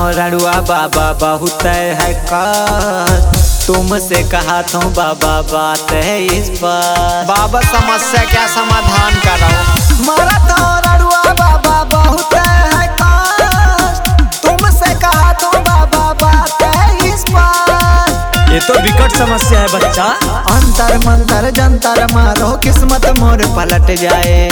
रड़ुआ बाबा बहुत है कष्ट, तुमसे कहा था बाबा बात है इस पर। बाबा समस्या क्या समाधान करो। मारा था रड़ुआ बाबा बहुत है कष्ट, तुमसे कहा था बाबा बात है इस पर। ये तो विकट समस्या है बच्चा। अंतर मंतर जंतर मारो किस्मत मोर पलट जाए।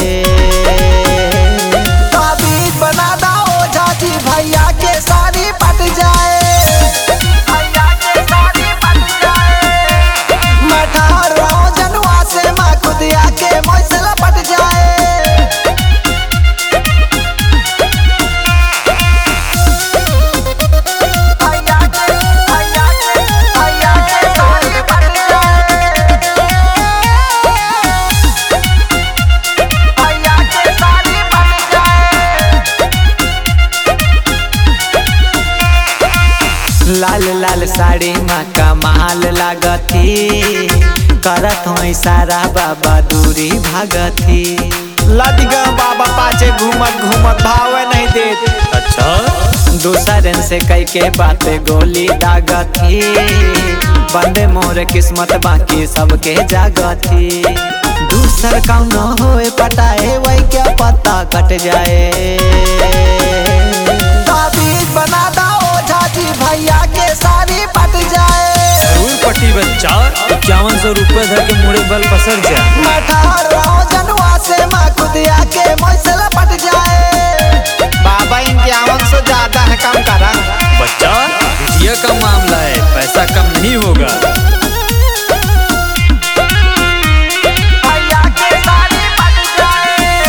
ताबीज बना दो ओझा जी भैया के सारी पट जाए। भैया के सारी पट जाए। मैं ठार रहा हूँ जनुआ से माँ खुदिया के मुँह से लपट जाए। लाल लाल साड़ी माँ कमाल लागती, करत हो इशारा बाबा दूरी भागती। लदगा बाबा पाछे घूमत घूमत भावे नहीं देत। अच्छा दूसरन से कई के बातें गोली दागती, बंदे मोर किस्मत बाकी सबके जागती। दूसर कौनो होए पटाए वही क्या पता कट जाए। ताबीज बना दो ओझा जी भैया के सारी पट जाए। जरूर पटी बच्चा, 5100 रुपए धर के मुड़े बल पसर जा। मैं ठार रहा हूँ जनुआ से माँ खुदिया के मुँह से लपट जाए। बाबा इनके 5100 ज्यादा है, कम करा। बच्चा विजय का मामला है, पैसा कम नहीं होगा। भैया के सारी पट जाए।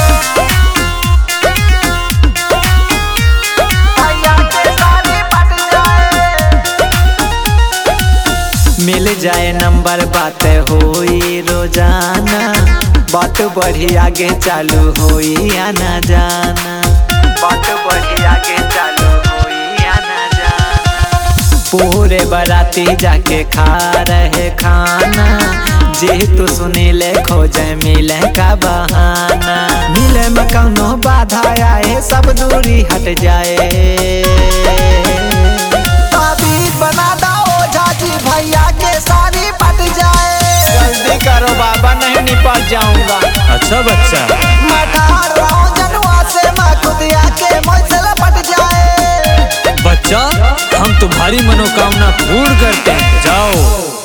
भैया के सारी पट जाए। मिल जाए नंबर बात होई रोजाना, बात बढ़ी आगे चालू होई आना जाना। बात बढ़ी आगे चालू होई आना जाना। पूरे बराती जाके खा रहे खाना, जी तू सुनीले खोजे मिले का बहाना। मिले में कौनो बाधा आए सब दूरी हट जाए। ताबीज बना दो ओझा जी भैया के सारी पट जाए। जल्दी करो बाबा, नहीं निपट जाऊंगा। अच्छा बच्चा मैं ठार रहा हूँ जनुआ से माँ खुदिया के मुँह से लपट जाए। बच्चा, हम तुम्हारी मनोकामना पूर्ण करते हैं, जाओ।